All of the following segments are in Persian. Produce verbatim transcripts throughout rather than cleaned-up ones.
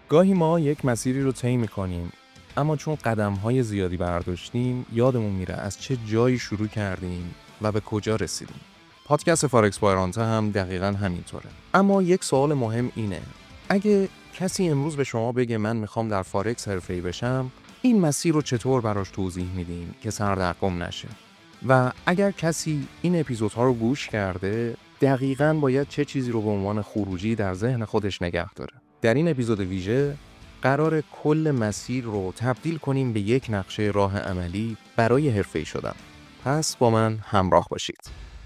گاهی ما یک مسیری رو طی می‌کنیم، اما چون قدم‌های زیادی برداشتیم یادمون میره از چه جایی شروع کردیم و به کجا رسیدیم. پادکست فارکس با رانته هم دقیقاً همینطوره. اما یک سوال مهم اینه: اگه کسی امروز به شما بگه من میخوام در فارکس حرفه‌ای بشم، این مسیر رو چطور براش توضیح میدین که سردرگم نشه؟ و اگر کسی این اپیزودها رو گوش کرده، دقیقاً باید چه چیزی رو به عنوان خروجی در ذهن خودش نگه داره؟ در این اپیزود ویژه قرار کل مسیر رو تبدیل کنیم به یک نقشه راه عملی برای حرفه‌ای شدن. پس با من همراه باشید.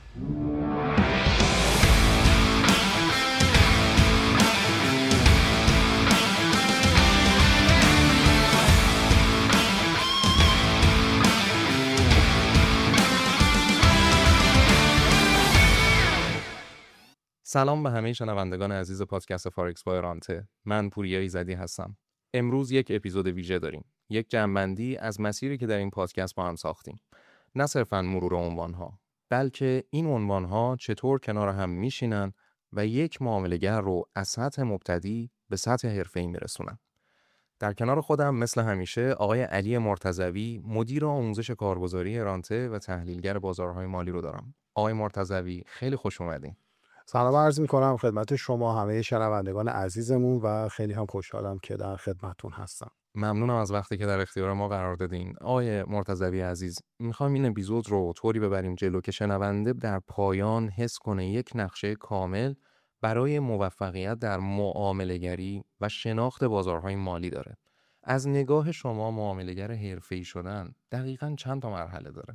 سلام به همه شنوندگان عزیز پادکست فارکس با رانته. من پوریا ایزدی هستم. امروز یک اپیزود ویژه داریم. یک جمع‌بندی از مسیری که در این پادکست با هم ساختیم. نه صرفاً مرور عنوان‌ها، بلکه این عنوان‌ها چطور کنار هم میشینن و یک معامله‌گر رو از سطح مبتدی به سطح حرفه‌ای میرسونن. در کنار خودم مثل همیشه آقای علی مرتضوی، مدیر آموزش کارگزاری رانته و تحلیلگر بازارهای مالی رو دارم. آقای مرتضوی خیلی خوش اومدین. سلام عرض میکنم خدمت شما همه شنوندگان عزیزمون و خیلی هم خوشحالم که در خدمتتون هستم. ممنونم از وقتی که در اختیار ما قرار دادین. آقای مرتضوی عزیز، میخوام این اپیزود رو طوری ببریم جلو که شنونده در پایان حس کنه یک نقشه کامل برای موفقیت در معامله‌گری و شناخت بازارهای مالی داره. از نگاه شما معامله‌گر حرفه‌ای شدن دقیقاً چند تا مرحله داره؟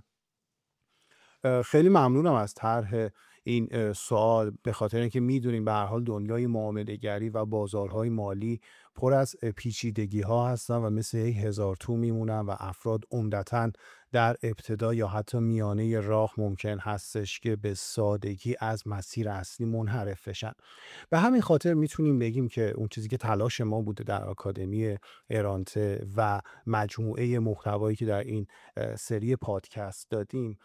خیلی ممنونم از طرح این سوال، به خاطر اینکه میدونیم به هر حال دنیای معامله‌گری و بازارهای مالی پر از پیچیدگی ها هستن و مثل یک هزار تو میمونن و افراد عمدتاً در ابتدا یا حتی میانه راه ممکن هستش که به سادگی از مسیر اصلی منحرف بشن. به همین خاطر میتونیم بگیم که اون چیزی که تلاش ما بوده در آکادمی ارانته و مجموعه محتوایی که در این سری پادکست دادیم،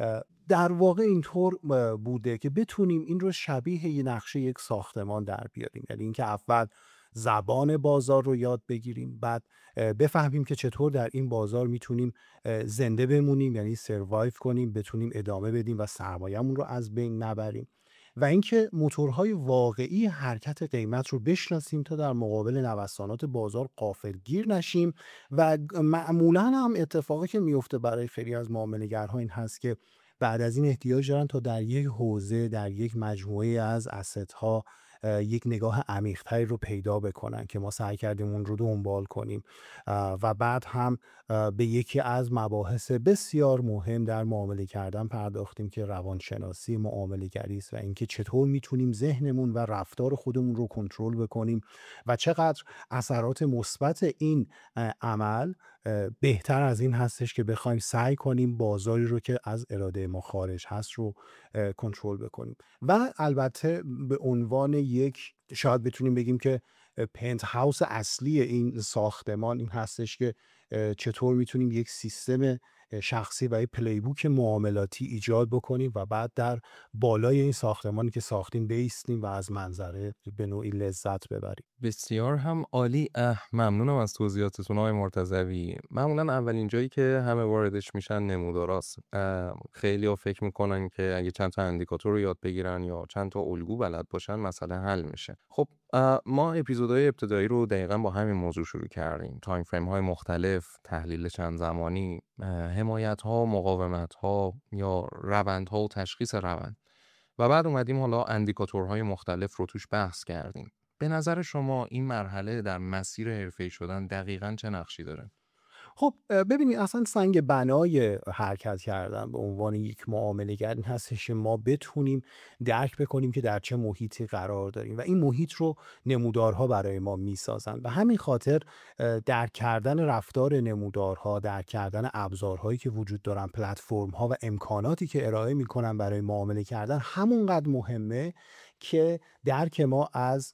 در واقع اینطور بوده که بتونیم این رو شبیه یه نقشه یک ساختمان در بیاریم. یعنی اینکه اول زبان بازار رو یاد بگیریم، بعد بفهمیم که چطور در این بازار میتونیم زنده بمونیم، یعنی سروایو کنیم، بتونیم ادامه بدیم و سرمایه‌مون رو از بین نبریم، و اینکه موتورهای واقعی حرکت قیمت رو بشناسیم تا در مقابل نوسانات بازار غافلگیر نشیم. و معمولا هم اتفاقی که میفته برای خیلی از معامله‌گرها این هست که بعد از این احتیاج دارن تا در یک حوزه، در یک مجموعه از اسدها یک نگاه عمیق‌تری رو پیدا بکنن که ما سعی کردیم اون رو دنبال کنیم و بعد هم به یکی از مباحث بسیار مهم در معامله کردن پرداختیم که روانشناسی معامله‌گری است و اینکه چطور میتونیم ذهنمون و رفتار خودمون رو کنترل بکنیم و چقدر اثرات مثبت این عمل بهتر از این هستش که بخوایم سعی کنیم بازاری رو که از اراده ما خارج هست رو کنترل بکنیم. و البته به عنوان یک، شاید بتونیم بگیم که پنت هاوس اصلی این ساختمان این هستش که چطور میتونیم یک سیستم شخصی و یک پلی بوک معاملاتی ایجاد بکنیم و بعد در بالای این ساختمانی که ساختیم بیستیم و از منظره به نوعی لذت ببریم. بسیار هم عالی. اه ممنونم از توضیحاتتون آقای مرتضوی. معمولا اولین جایی که همه واردش میشن نموداراست. خیلی ها فکر میکنن که اگه چند تا اندیکاتور رو یاد بگیرن یا چند تا الگو بلد باشن مسئله حل میشه. خب ما اپیزودهای ابتدایی رو دقیقاً با همین موضوع شروع کردیم. تایم فریم های مختلف، تحلیل چند زمانی، حمایت ها، مقاومت ها یا روند ها و تشخیص روند. و بعد اومدیم حالا اندیکاتورهای مختلف رو توش بحث کردیم. به نظر شما این مرحله در مسیر حرفه‌ای شدن دقیقاً چه نقشی داره؟ خب ببینید، اصلا سنگ بنای حرکت کردن به عنوان یک معامله‌گر این هستش که ما بتونیم درک بکنیم که در چه محیطی قرار داریم و این محیط رو نمودارها برای ما میسازن. به همین خاطر درک کردن رفتار نمودارها، درک کردن ابزارهایی که وجود دارن، پلتفرم‌ها و امکاناتی که ارائه میکنن برای معامله کردن همونقدر مهمه که درک ما از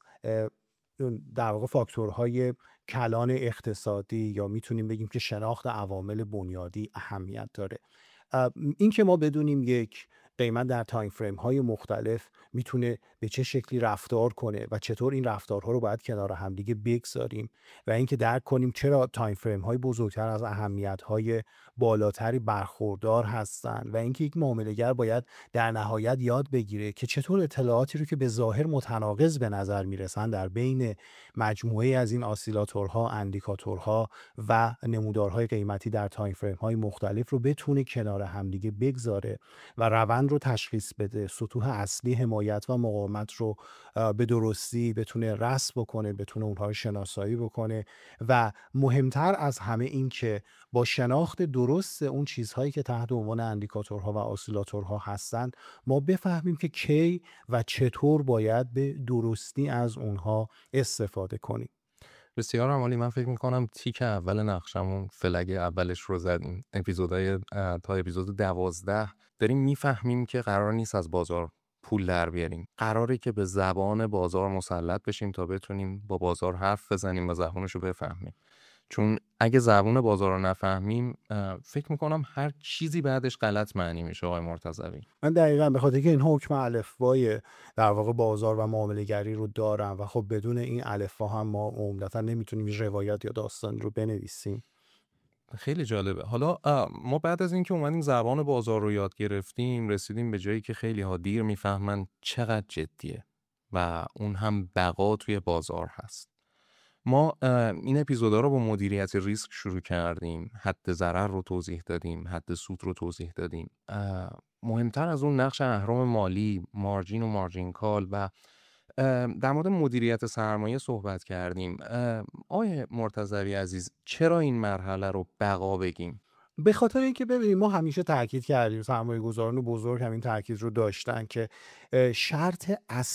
در واقع فاکتورهای کلان اقتصادی یا میتونیم بگیم که شناخت عوامل بنیادی اهمیت داره. این که ما بدونیم یک قیمت در تایم فریم های مختلف میتونه به چه شکلی رفتار کنه و چطور این رفتارها رو باید کنار همدیگه بگذاریم و اینکه درک کنیم چرا تایم فریم های بزرگتر از اهمیت های بالاتری برخوردار هستن و اینکه یک معامله‌گر باید در نهایت یاد بگیره که چطور اطلاعاتی رو که به ظاهر متناقض به نظر میرسن در بین مجموعه از این آسیلاتورها، اندیکاتورها و نمودارهای قیمتی در تایم فریم های مختلف رو بتونه کنار همدیگه بگذاره و روند رو تشخیص بده، سطوح اصلی حمایت و مقاومت رو به درستی بتونه رصد بکنه، بتونه اونها رو شناسایی بکنه و مهمتر از همه این که با شناخت درست اون چیزهایی که تحت عنوان اندیکاتورها و آسیلاتورها هستن ما بفهمیم که کی و چطور باید به درستی از اونها استفاده کنیم. بسیار عالی. من فکر میکنم تیک اول نقشمون، فلگ اولش رو زدیم. اپیزودهای تا اپیزود دوازده داریم میفهمیم که قرار نیست از بازار پول در بیاریم، قراره که به زبان بازار مسلط بشیم تا بتونیم با بازار حرف بزنیم و زبانش رو بفهمیم. چون اگه زبان بازار رو نفهمیم فکر میکنم هر چیزی بعدش غلط معنی میشه. آقای مرتضوی، من دقیقاً به خاطر که این حکم الفبای در واقع بازار و معامله گری رو دارم و خب بدون این الفبا هم ما عمدتاً نمیتونیم روایت یا داستان رو بنویسیم. خیلی جالبه. حالا ما بعد از اینکه اومدیم زبان بازار رو یاد گرفتیم رسیدیم به جایی که خیلی ها دیر میفهمن چقدر جدیه و اون هم بقا توی بازار هست. ما این اپیزودا رو با مدیریت ریسک شروع کردیم، حد ضرر رو توضیح دادیم، حد سود رو توضیح دادیم. مهمتر از اون نقش اهرم مالی، مارجین و مارجین کال و در مورد مدیریت سرمایه صحبت کردیم. آقای مرتضوی عزیز، چرا این مرحله رو بقا بگیم؟ به خاطر اینکه ببینید ما همیشه تاکید کردیم، سرمایه گذاران بزرگ همین تاکید رو داشتن که شرط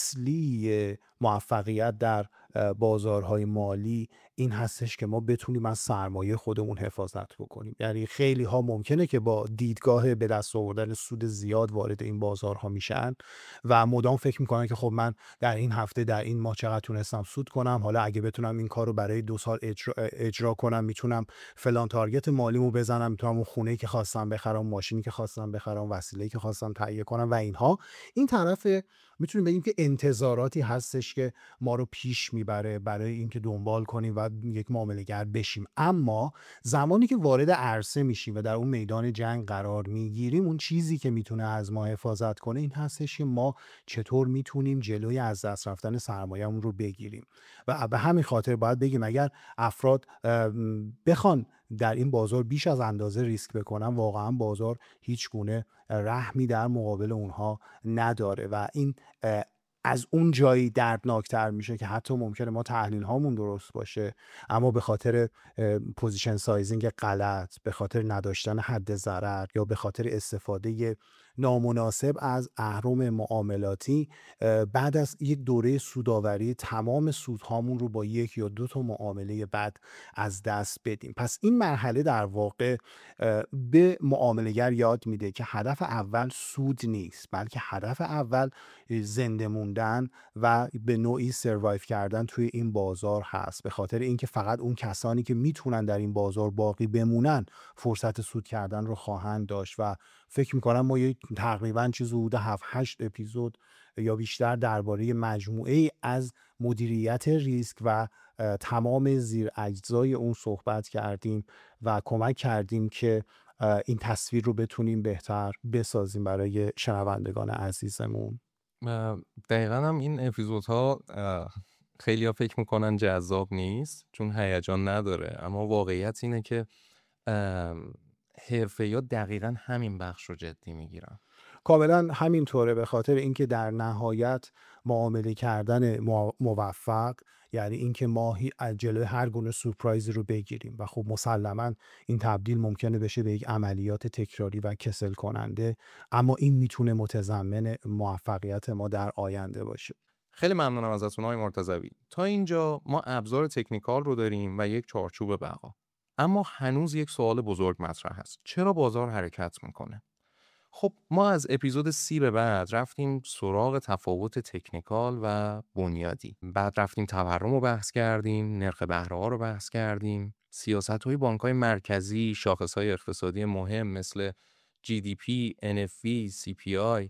اصلی موفقیت در بازارهای مالی این هستش که ما بتونیم از سرمایه خودمون حفاظت بکنیم. یعنی خیلی ها ممکنه که با دیدگاه به دست آوردن سود زیاد وارد این بازارها میشن و مدام فکر میکنن که خب من در این هفته در این ماه چقدر تونستم سود کنم، حالا اگه بتونم این کار رو برای دو سال اجرا, اجرا کنم میتونم فلان تارگت مالیمو بزنم، میتونم اون خونه‌ای که خواستم بخرم، ماشینی که خواستم بخرم، وسیله‌ای که خواستم تهیه کنم و اینها. این طرف میتونیم بگیم که انتظاراتی هستش که ما رو پیش میبره برای اینکه دنبال کنیم و یک معامله‌گر بشیم. اما زمانی که وارد عرصه میشیم و در اون میدان جنگ قرار میگیریم، اون چیزی که میتونه از ما حفاظت کنه این هستش که ما چطور میتونیم جلوی از دست رفتن سرمایه‌مون رو بگیریم. و به همین خاطر باید بگیم اگر افراد بخوان در این بازار بیش از اندازه ریسک بکنن، واقعا بازار هیچ گونه رحمی در مقابل اونها نداره و این از اون جایی دردناکتر میشه که حتی ممکنه ما تحلیل هامون درست باشه اما به خاطر پوزیشن سایزینگ غلط، به خاطر نداشتن حد ضرر یا به خاطر استفاده نامناسب از اهرم معاملاتی بعد از یک دوره سوداوری تمام سودهامون رو با یک یا دو تا معامله بعد از دست بدیم. پس این مرحله در واقع به معامله‌گر یاد میده که هدف اول سود نیست، بلکه هدف اول زنده موندن و به نوعی سروایو کردن توی این بازار هست. به خاطر اینکه فقط اون کسانی که میتونن در این بازار باقی بمونن فرصت سود کردن رو خواهند داشت و فکر میکنم ما یک تقریبا چیز حدود هفت هشت اپیزود یا بیشتر درباره مجموعه ای از مدیریت ریسک و تمام زیر اجزای اون صحبت کردیم و کمک کردیم که این تصویر رو بتونیم بهتر بسازیم برای شنوندگان عزیزمون. دقیقا هم این اپیزودها خیلی ها فکر میکنن جذاب نیست چون هیجان نداره، اما واقعیت اینه که حرفه‌ای‌ها دقیقا همین بخش رو جدی میگیرن. کاملا همینطوره. به خاطر اینکه در نهایت معامله کردن موفق یعنی اینکه ما از جلوی هر گونه سورپرایزی رو بگیریم و خب مسلما این تبدیل ممکنه بشه به یک عملیات تکراری و کسل کننده، اما این میتونه متضمن موفقیت ما در آینده باشه. خیلی ممنونم ازتون آقای مرتضوی. تا اینجا ما ابزار تکنیکال رو داریم و یک چارچوب بقا، اما هنوز یک سوال بزرگ مطرح هست: چرا بازار حرکت میکنه؟ خب ما از اپیزود سی به بعد رفتیم سراغ تفاوت تکنیکال و بنیادی، بعد رفتیم تورم رو بحث کردیم، نرخ بهره ها رو بحث کردیم، سیاست های بانک های مرکزی، شاخص های اقتصادی مهم مثل جی دی پی، ان اف وی، سی پی آی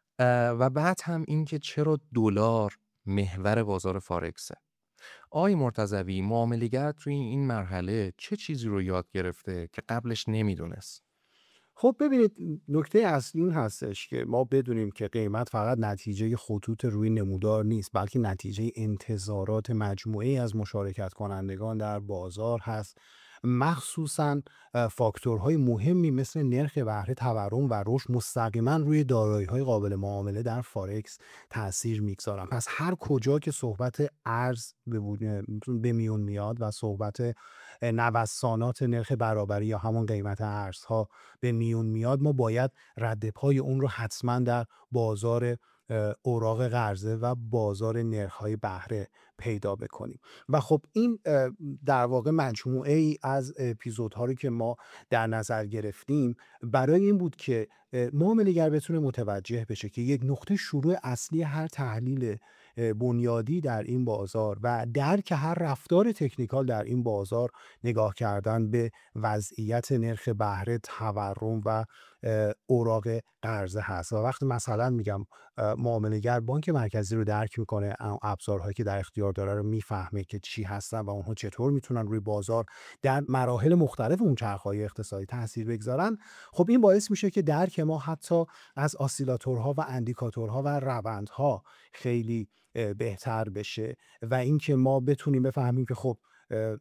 و بعد هم این که چرا دلار محور بازار فارکسه. آقای مرتضوی، معامله‌گر توی این مرحله چه چیزی رو یاد گرفته که قبلش نمیدونست؟ خب ببینید، نکته اصلی این هستش که ما بدونیم که قیمت فقط نتیجه خطوط روی نمودار نیست، بلکه نتیجه انتظارات مجموعه‌ای از مشارکت کنندگان در بازار هست. مخصوصاً اه، فاکتورهای مهمی مثل نرخ بهره، تورم و رشد مستقیما روی دارایی‌های قابل معامله در فارکس تاثیر میگذارن. پس هر کجا که صحبت ارز به وجود- به میون میاد و صحبت اه، نوسانات نرخ برابری یا همون قیمت ارزها به میون میاد، ما باید رد پای اون رو حتما در بازار اه، اوراق قرضه و بازار نرخ‌های بهره پیدا بکنیم. و خب این اه، در واقع مجموعه ای از اپیزودها رو که ما در نظر گرفتیم برای این بود که اه، معامله‌گر بتونه متوجه بشه که یک نقطه شروع اصلی هر تحلیل اه، بنیادی در این بازار و درک هر رفتار تکنیکال در این بازار نگاه کردن به وضعیت نرخ بهره، تورم و اه، اوراق قرضه هست. و وقتی مثلا میگم اه، معامله‌گر بانک مرکزی رو درک میکنه، ابزارهایی که در اختیار داره رو میفهمه که چی هستن و اونها چطور میتونن روی بازار در مراحل مختلف اون چرخهای اقتصادی تاثیر بگذارن، خب این باعث میشه که درک ما حتی از آسیلاتورها و اندیکاتورها و روندها خیلی اه، بهتر بشه و اینکه ما بتونیم بفهمیم که خب اه،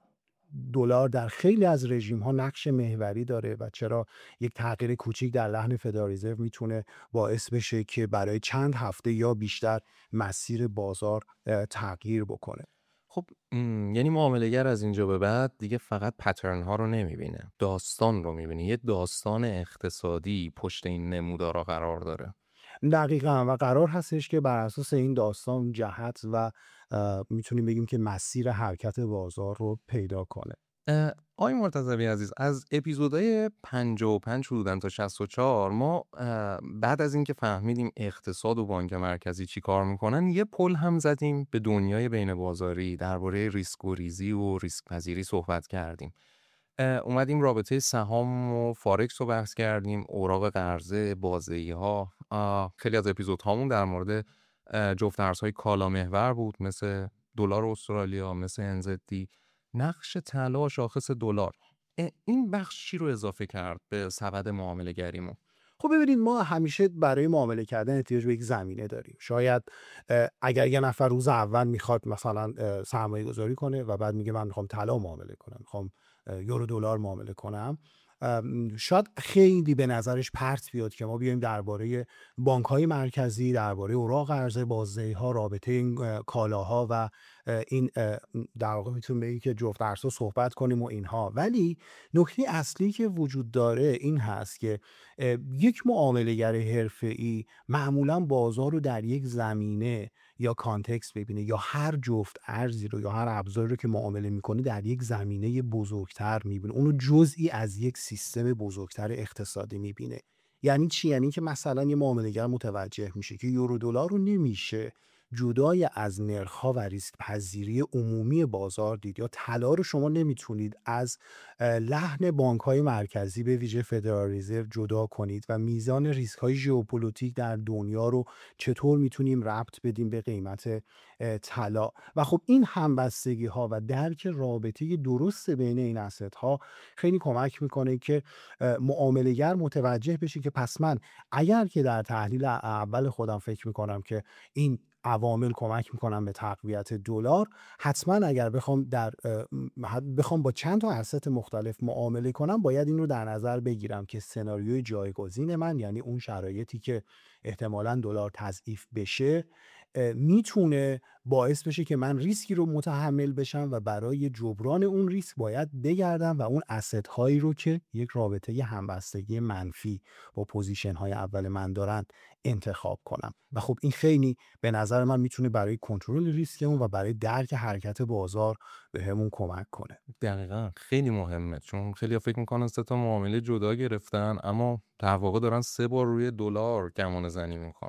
دلار در خیلی از رژیم ها نقش محوری داره و چرا یک تغییر کوچیک در لحن فدرال رزرو میتونه باعث بشه که برای چند هفته یا بیشتر مسیر بازار اه، تغییر بکنه. خب م، یعنی معامله‌گر از اینجا به بعد دیگه فقط پترن ها رو نمیبینه، داستان رو میبینه. یه داستان اقتصادی پشت این نمودارا قرار داره. دقیقا، و قرار هستش که بر اساس این داستان جهت و اه، میتونیم بگیم که مسیر حرکت بازار رو پیدا کنه. اه، آقای مرتضوی عزیز، از اپیزودهای پنجاه و پنج حدوداً تا شصت و چهار ما اه، بعد از اینکه فهمیدیم اقتصاد و بانک مرکزی چی کار میکنن، یه پل هم زدیم به دنیای بین بازاری، درباره ریسک و ریزی و ریسک پذیری صحبت کردیم. اه، اومدیم رابطه سهام و فارکس رو بحث کردیم، اوراق قرضه، بازدهی ها. اه، خیلی از اپیزودهامون در مورد اه، جفت ارزهای کالا محور بود، مثل دلار استرالیا، مثل ان زد دی، نقش طلا شاخص دلار. اه، این بخش چی رو اضافه کرد به سبد معامله گریمون؟ خب ببینید، ما همیشه برای معامله کردن احتیاج به یک زمینه داریم. شاید اه، اگر یه نفر روز اول میخواد مثلا اه، سرمایه گذاری کنه و بعد میگه من میخوام طلا معامله کنم، میخوام اه، یورو دلار معامله کنم، ام، شاید خیلی به نظرش پرت بیاد که ما بیایم درباره بانک‌های مرکزی، درباره اوراق قرضه، بازدهی‌ها، رابطه این اه، کالاها و اه، این اه، در واقع میتونیم بگیم که جفت ارزها صحبت کنیم و اینها. ولی نکته اصلی که وجود داره این هست که اه، یک معامله‌گر حرفه‌ای معمولا بازار رو در یک زمینه یا کانتکست ببینه، یا هر جفت ارزی رو یا هر ابزاری رو که معامله میکنه در یک زمینه بزرگتر میبینه، اونو جزئی از یک سیستم بزرگتر اقتصادی میبینه. یعنی چی؟ یعنی که مثلا یه معامله‌گر متوجه میشه که یورو دلار رو نمیشه جدای از نرخ‌ها و ریسک پذیری عمومی بازار دید، یا طلا رو شما نمیتونید از اه، لحن بانک‌های مرکزی به ویژه فدرال رزرو جدا کنید و میزان ریسک‌های ژئوپلیتیک در دنیا رو چطور میتونیم ربط بدیم به قیمت اه، طلا. و خب این همبستگی‌ها و درک رابطه درست بین این اسط‌ها خیلی کمک میکنه که اه، معامله‌گر متوجه بشه که پس من اگر که در تحلیل اول خودم فکر میکنم که این عوامل کمک میکنن به تقویت دلار، حتما اگر بخوام در اه، م- بخوام با چند تا اسست مختلف معامله کنم، باید این رو در نظر بگیرم که سناریوی جایگزین من، یعنی اون شرایطی که احتمالاً دلار تضعیف بشه، اه، میتونه باعث بشه که من ریسکی رو متحمل بشم و برای جبران اون ریسک باید بگردم و اون اسست هایی رو که یک رابطه همبستگی منفی با پوزیشن های اول من دارن انتخاب کنم. و خب این خیلی به نظر من میتونه برای کنترل ریسکمون و برای درک حرکت بازار بهمون کمک کنه. دقیقا خیلی مهمه، چون خیلی فکر میکنن سه تا معامله جدا گرفتن، اما در واقع دارن سه بار روی دلار گمان زنی میکنن.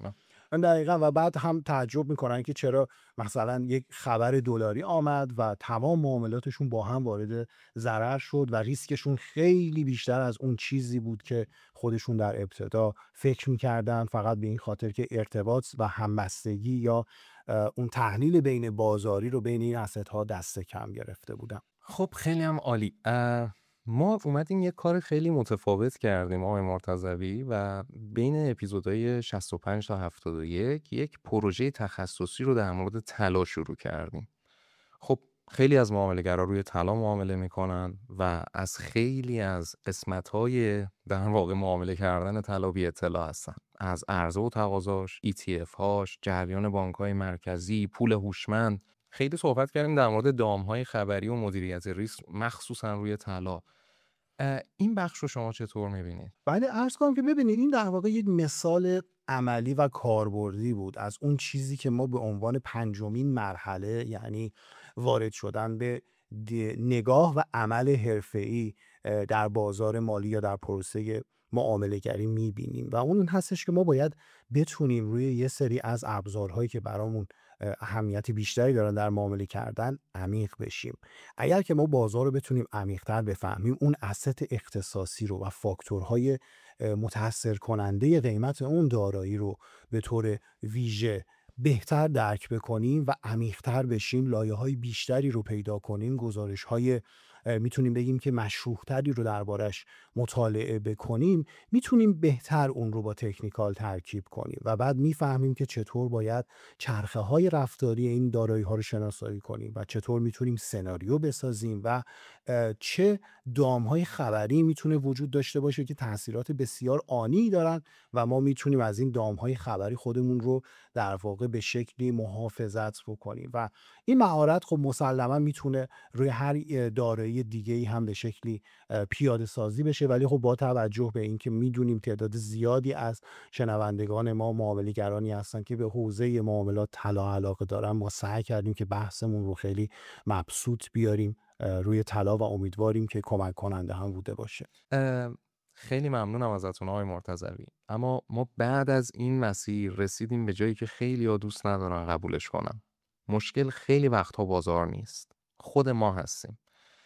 دقیقا و بعد هم تعجب میکنن که چرا مثلا یک خبر دلاری آمد و تمام معاملاتشون با هم وارد ضرر شد و ریسکشون خیلی بیشتر از اون چیزی بود که خودشون در ابتدا فکر میکردن، فقط به این خاطر که ارتباط و همبستگی یا اه، اون تحلیل بین بازاری رو بین این اسست ها دست کم گرفته بودن. خب خیلی هم عالی. اه، ما اومدیم یه کار خیلی متفاوت کردیم آقای مرتضوی و بین اپیزودهای شصت و پنج تا هفتاد و یک یک پروژه تخصصی رو در مورد طلا شروع کردیم. خب خیلی از معامله‌گرا روی طلا معامله میکنن و از خیلی از قسمت‌های در واقع معامله کردن طلا بی اطلاع هستن، از عرضه و تقاضاش، ای تی اف هاش، جریان بانک‌های مرکزی، پول هوشمند. خیلی صحبت کردیم در مورد دام‌های خبری و مدیریت ریسک مخصوصا روی طلا. اه، این بخش رو شما چطور می‌بینید؟ بله، عرض کنم که ببینید این در واقع یک مثال عملی و کاربردی بود از اون چیزی که ما به عنوان پنجمین مرحله، یعنی وارد شدن به د- نگاه و عمل حرفه‌ای اه، در بازار مالی یا در پروسه معامله گری میبینیم و اون هستش که ما باید بتونیم روی یه سری از ابزارهایی که برامون اه، اهمیت بیشتری دارن در معامله کردن عمیق بشیم. اگر که ما بازار رو بتونیم عمیق‌تر بفهمیم، اون اسست اختصاصی رو و فاکتورهای اه، متأثر کننده قیمت اون دارایی رو به طور ویژه بهتر درک بکنیم و عمیق‌تر بشیم، لایه‌های بیشتری رو پیدا کنیم، گزارش‌های اه، میتونیم بگیم که مشروح‌تری رو دربارش مطالعه بکنیم، میتونیم بهتر اون رو با تکنیکال ترکیب کنیم و بعد میفهمیم که چطور باید چرخه‌های رفتاری این دارایی‌ها رو شناسایی کنیم و چطور میتونیم سناریو بسازیم و اه، چه دام‌های خبری میتونه وجود داشته باشه که تاثیرات بسیار آنی دارن و ما میتونیم از این دام‌های خبری خودمون رو در واقع به شکلی محافظت بکنیم و این مهارت خب مسلما میتونه روی هر اه، دارایی دیگه‌ای هم به شکلی اه، پیاده سازی بشه، ولی خب با توجه به اینکه میدونیم تعداد زیادی از شنوندگان ما معامله‌گرانی هستن که به حوزه معاملات طلا علاقه دارن، ما سعی کردیم که بحثمون رو خیلی مبسوط بیاریم اه، روی طلا و امیدواریم که کمک کننده هم بوده باشه. اه، خیلی ممنونم ازتون آقای مرتضوی، اما ما بعد از این مسیر رسیدیم به جایی که خیلی ها دوست ندارن قبولش کنن. مشکل خیلی وقتها بازار نیست، خود ما هستیم.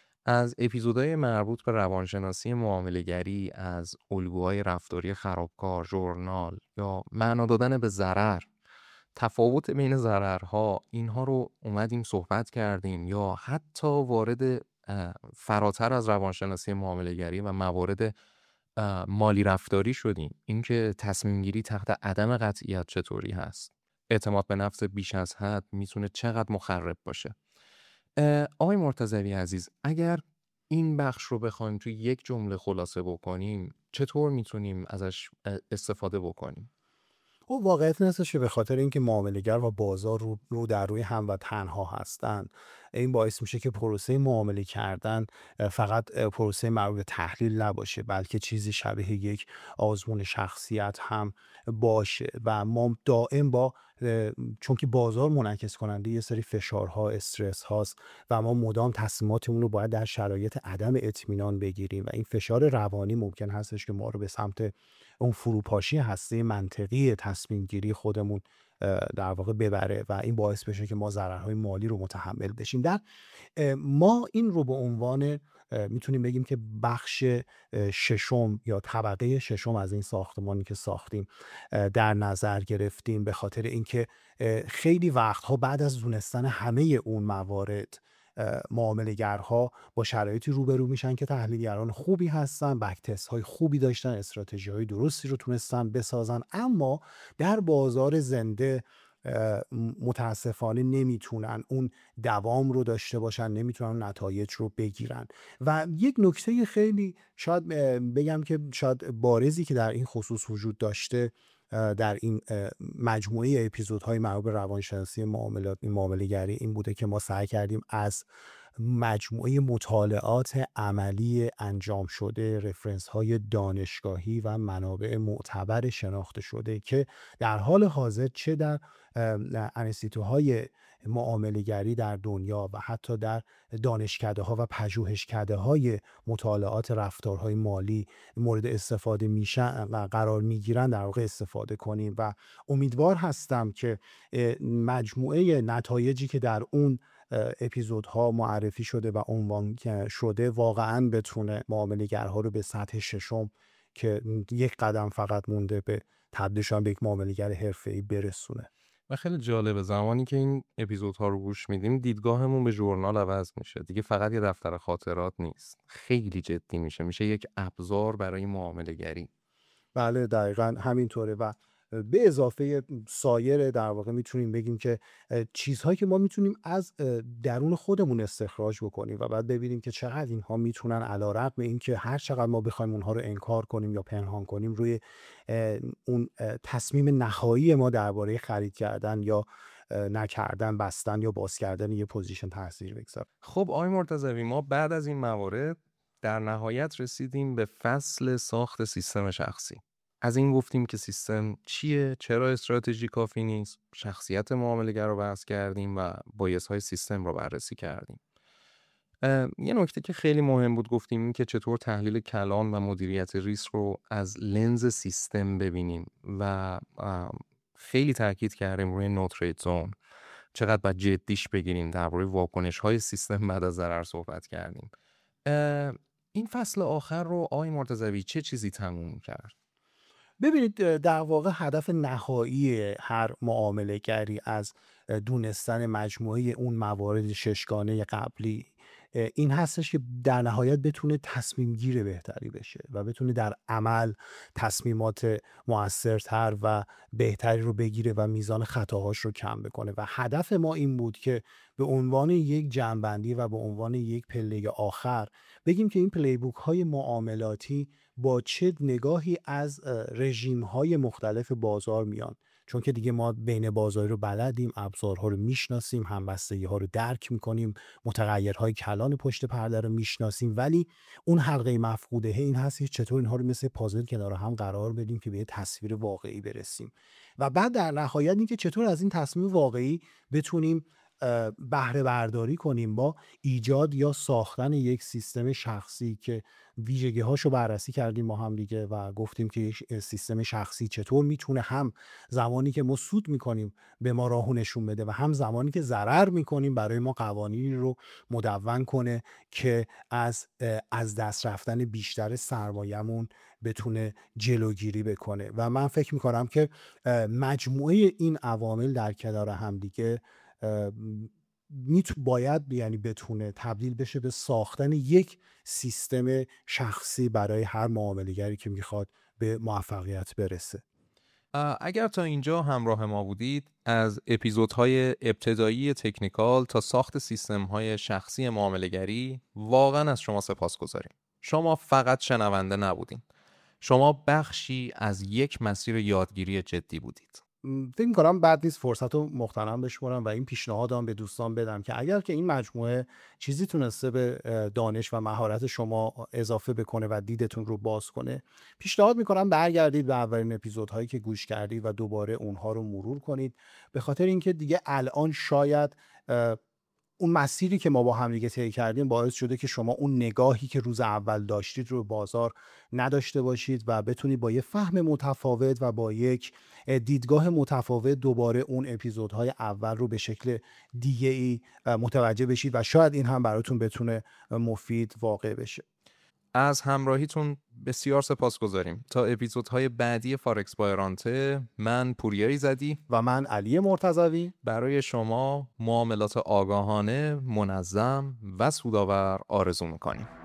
از اپیزودهای مربوط به روانشناسی معامله‌گری، از الگوهای رفتاری خرابکار، ژورنال یا معنا دادن به ضرر، تفاوت بین ضررها، اینها رو اومدیم صحبت کردیم یا حتی وارد اه، فراتر از روانشناسی معامله‌گری و موارد اه، مالی رفتاری شدیم. اینکه تصمیم گیری تحت عدم قطعیت چطوری هست، اعتماد به نفس بیش از حد میتونه چقدر مخرب باشه. اه، آقای مرتضوی عزیز، اگر این بخش رو بخوایم توی یک جمله خلاصه بکنیم چطور میتونیم ازش اه، استفاده بکنیم؟ و واقعیت این هستش که به خاطر اینکه معامله‌گر و بازار رو, رو در روی هم و تنها هستن، این باعث میشه که پروسه معامله کردن اه، فقط اه، پروسه مربوط به تحلیل نباشه، بلکه چیزی شبیه یک آزمون شخصیت هم باشه و ما دائم با اه، چون که بازار منعکس کننده یه سری فشارها، استرس هاست و ما مدام تصمیماتمون رو باید در شرایط عدم اطمینان بگیریم و این فشار روانی ممکن هستش که ما رو به سمت اون فروپاشی هسته منطقی تصمیم گیری خودمون اه، در واقع ببره و این باعث بشه که ما ضررهای مالی رو متحمل بشیم. در اه، ما این رو به عنوان اه، میتونیم بگیم که بخش اه، ششم یا طبقه ششم از این ساختمانی که ساختیم اه، در نظر گرفتیم، به خاطر اینکه اه، خیلی وقتها بعد از دونستن همه اون موارد معامله‌گرها با شرایطی روبرو میشن که تحلیلگران خوبی هستن، بک تست های خوبی داشتن، استراتژی های درستی رو تونستن بسازن، اما در بازار زنده اه، متاسفانه نمیتونن اون دوام رو داشته باشن، نمیتونن نتایج رو بگیرن. و یک نکته خیلی شاید اه، بگم که شاید بارزی که در این خصوص وجود داشته اه، در این اه، مجموعه اپیزودهای مربوط به روانشناسی معاملات، این معامله گری، این بوده که ما سعی کردیم از مجموعه مطالعات عملی انجام شده، رفرنس های دانشگاهی و منابع معتبر شناخته شده که در حال حاضر چه در انستیتوهای معامله‌گری در دنیا و حتی در دانشکده ها و پژوهشکده های مطالعات رفتارهای مالی مورد استفاده میشن و قرار میگیرن در واقع استفاده کنیم و امیدوار هستم که مجموعه نتایجی که در اون اپیزودها معرفی شده و عنوان شده واقعا بتونه معامله‌گرها رو به سطح ششم که یک قدم فقط مونده به تبدیلشون به یک معامله‌گر حرفه‌ای برسونه. و خیلی جالبه زمانی که این اپیزودها رو گوش میدیم دیدگاهمون به ژورنال عوض میشه. دیگه فقط یه دفتر خاطرات نیست، خیلی جدی میشه، میشه یک ابزار برای معامله‌گری. بله دقیقاً همینطوره و به اضافه سایر در واقع میتونیم بگیم که چیزهایی که ما میتونیم از درون خودمون استخراج بکنیم و بعد ببینیم که چقدر اینها میتونن علیرغم اینکه هر چقدر ما بخوایم اونها رو انکار کنیم یا پنهان کنیم روی اون تصمیم نهایی ما درباره خرید کردن یا نکردن، بستن یا باز کردن یه پوزیشن تاثیر بگذاره. خب آقای مرتضوی، ما بعد از این موارد در نهایت رسیدیم به فصل ساخت سیستم شخصی. از این گفتیم که سیستم چیه، چرا استراتژی کافی نیست، شخصیت معامله‌گر رو بحث کردیم و بایاس‌های سیستم رو بررسی کردیم. یه نکته که خیلی مهم بود گفتیم این که چطور تحلیل کلان و مدیریت ریسک رو از لنز سیستم ببینیم و خیلی تاکید کردیم روی نو ترید زون، چقدر باید جدیش بگیریم، درباره واکنش‌های سیستم بعد از ضرر صحبت کردیم. این فصل آخر رو آقای مرتضوی چه چیزی تموم کرد؟ ببینید در واقع هدف نهایی هر معامله گری از دونستن مجموعه اون موارد ششگانه قبلی این هستش که در نهایت بتونه تصمیم گیر بهتری بشه و بتونه در عمل تصمیمات مؤثرتر و بهتری رو بگیره و میزان خطاهاش رو کم بکنه و هدف ما این بود که به عنوان یک جمع‌بندی و به عنوان یک پله آخر بگیم که این پلی بوک های معاملاتی با چه نگاهی از رژیم های مختلف بازار میان، چون که دیگه ما بین بازاری رو بلدیم، ابزارها رو میشناسیم، همبستگی ها رو درک میکنیم، متغیرهای کلان پشت پرده رو میشناسیم، ولی اون حلقه مفقوده این هست که چطور اینها رو مثل پازل کنار هم قرار بدیم که به یه تصویر واقعی برسیم و بعد در نهایت این که چطور از این تصمیم واقعی بتونیم بهره برداری کنیم با ایجاد یا ساختن یک سیستم شخصی که ویژگی هاشو بررسی کردیم ما هم دیگه و گفتیم که یک سیستم شخصی چطور میتونه هم زمانی که ما سود میکنیم به ما راهو نشون بده و هم زمانی که ضرر میکنیم برای ما قوانینی رو مدون کنه که از از دست رفتن بیشتر سرمایه‌مون بتونه جلوگیری بکنه و من فکر میکنم که مجموعه این عوامل در کنار هم دیگه میتو باید یعنی بتونه تبدیل بشه به ساختن یک سیستم شخصی برای هر معامله‌گری که میخواد به موفقیت برسه. اگر تا اینجا همراه ما بودید، از اپیزودهای ابتدایی تکنیکال تا ساخت سیستم‌های شخصی معامله‌گری واقعا از شما سپاسگزاریم. شما فقط شنونده نبودین، شما بخشی از یک مسیر یادگیری جدی بودید. فکر می‌کنم بعد نیست فرصت رو مغتنم بشمارم و این پیشنهادم به دوستان بدم که اگر که این مجموعه چیزی تونسته به دانش و مهارت شما اضافه بکنه و دیدتون رو باز کنه، پیشنهاد می‌کنم برگردید به اولین اپیزودهایی که گوش کردید و دوباره اونها رو مرور کنید، به خاطر اینکه دیگه الان شاید اون مسیری که ما با هم دیگه طی کردیم باعث شده که شما اون نگاهی که روز اول داشتید رو بازار نداشته باشید و بتونید با یه فهم متفاوت و با یک دیدگاه متفاوت دوباره اون اپیزودهای اول رو به شکل دیگه ای متوجه بشید و شاید این هم براتون بتونه مفید واقع بشه. از همراهیتون بسیار سپاسگزاریم. تا اپیزودهای بعدی فارکس با ارانته، من پوریا ایزدی و من علی مرتضوی برای شما معاملات آگاهانه، منظم و سودآور آرزو میکنیم.